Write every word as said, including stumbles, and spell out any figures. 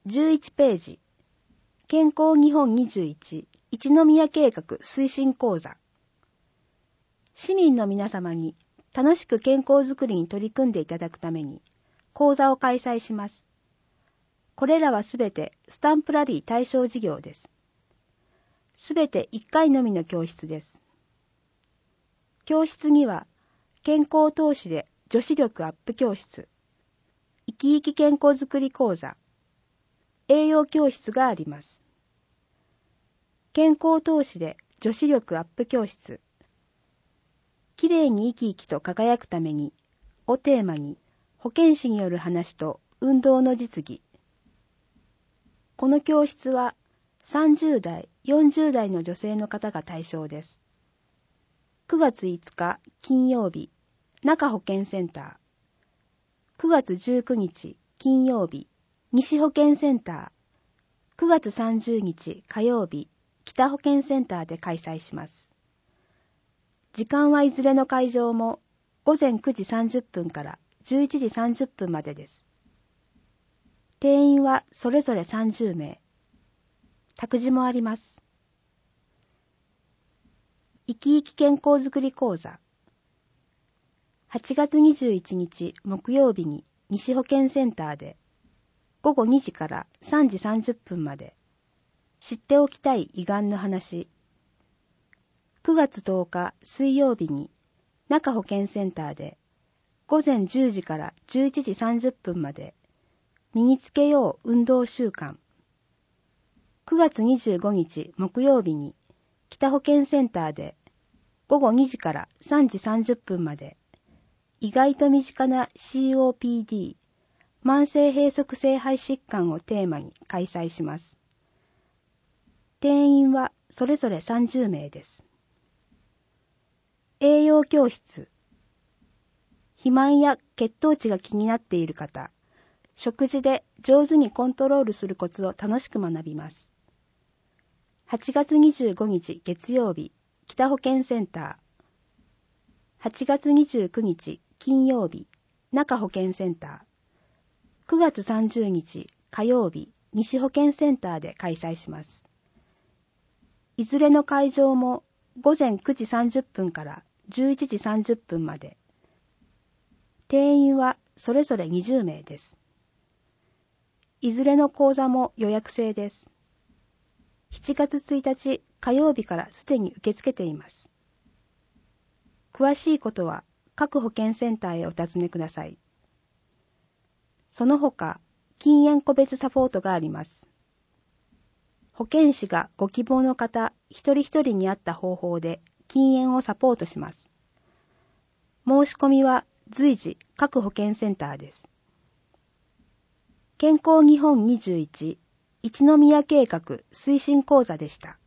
じゅういちページ、健康日本にじゅういち一宮計画推進講座。市民の皆様に楽しく健康づくりに取り組んでいただくために講座を開催します。これらはすべてスタンプラリー対象事業です。すべていっかいのみの教室です。教室には健康投資で女子力アップ教室、生き生き健康づくり講座、栄養教室があります。健康投資で女子力アップ教室、きれいに生き生きと輝くためにをテーマに保健師による話と運動の実技。この教室はさんじゅうだい、よんじゅうだいの女性の方が対象です。くがついつか金曜日、中保健センター。くがつじゅうくにち金曜日、西保健センター。くがつさんじゅうにち火曜日、北保健センターで開催します。時間はいずれの会場もごぜんくじさんじゅっぷんからじゅういちじさんじゅっぷんまでです。定員はそれぞれさんじゅうめい。託児もあります。生き生き健康づくり講座。はちがつにじゅういちにち木曜日に西保健センターでごごにじからさんじさんじゅっぷんまで知っておきたい胃がんの話。くがつとおか水曜日に中保健センターでごぜんじゅうじからじゅういちじさんじゅっぷんまで身につけよう運動習慣。くがつにじゅうごにち木曜日に北保健センターでごごにじからさんじさんじゅっぷんまで意外と身近な シーオーピーディー 慢性閉塞性肺疾患をテーマに開催します。定員はそれぞれさんじゅうめいです。栄養教室。肥満や血糖値が気になっている方、食事で上手にコントロールするコツを楽しく学びます。はちがつにじゅうごにち月曜日、北保健センター。はちがつにじゅうくにち金曜日、中保健センター。くがつさんじゅうにち火曜日、西保健センターで開催します。いずれの会場もごぜんくじさんじゅっぷんからじゅういちじさんじゅっぷんまで。定員はそれぞれにじゅうめいです。いずれの講座も予約制です。しちがつついたち火曜日からすでに受け付けています。詳しいことは各保健センターへお尋ねください。その他、禁煙個別サポートがあります。保健師がご希望の方一人一人に合った方法で禁煙をサポートします。申し込みは随時各保健センターです。健康日本にじゅういち一宮計画推進講座でした。